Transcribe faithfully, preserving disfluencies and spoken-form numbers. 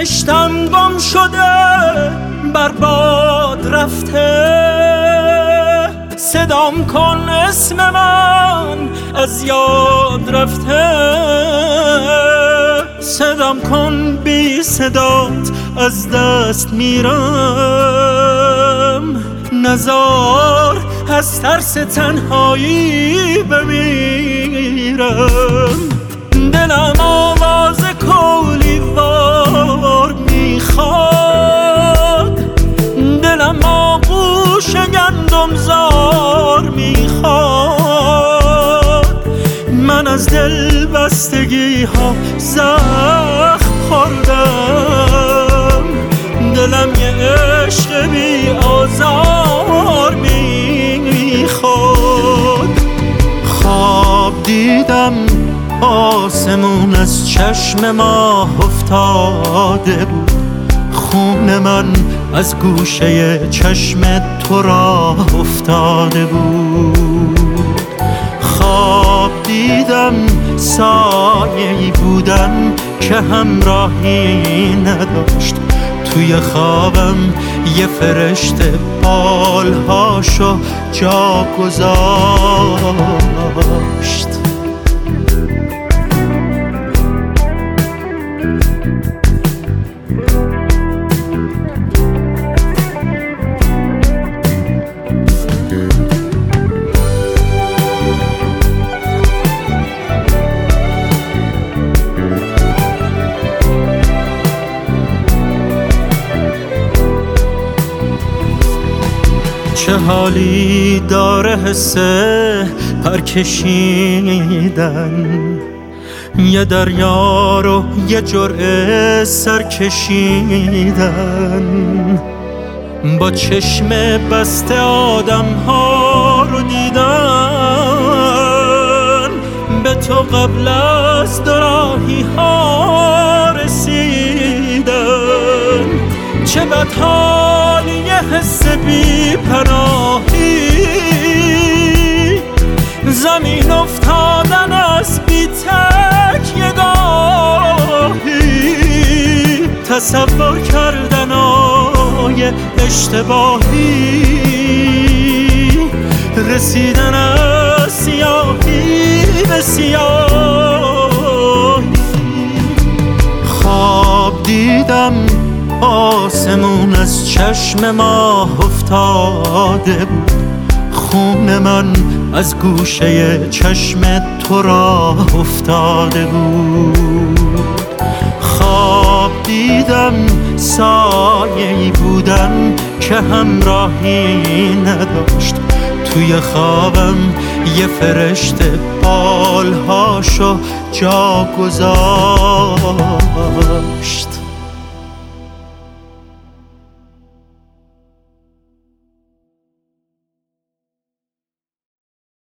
بهشتم گم شده برباد رفته، صدام کن اسم من از یاد رفته، صدام کن بی صدات از دست میرم، نزار از ترس تنهایی بمیرم. دلم آواز کولی وار میخواد، دلم آغوش گندم زار میخواد، من از دل بستگی ها زخم خوردم، دلم یه عشق بی آزار میخواد. خواب دیدم آسمون از چشم ماه افتاده بود، خون من از گوشه چشم تو راه افتاده بود. خواب دیدم سایه‌ای بودن که همراهی نداشت، توی خوابم یه فرشته بالهاشو جا گذاشت. چه حالی داره حسه پرکشیدن، یه دریا رو یه جرعه سر کشیدن، با چشم بسته آدم ها رو دیدن، به تو قبل از دوراهی ها رسیدن. چه بدحالی یه حس بی پناهی، زمین افتادن از بی تک یه گاهی، تصور کردن آیه اشتباهی، رسیدن از سیاهی به سیاهی. خواب دیدم آسمون از چشم ماه افتاده بود، خون من از گوشه چشم تو راه افتاده بود. خواب دیدم سایه‌ای بودن که همراهی نداشت، توی خوابم یه فرشته بالهاشو جا گذاشت.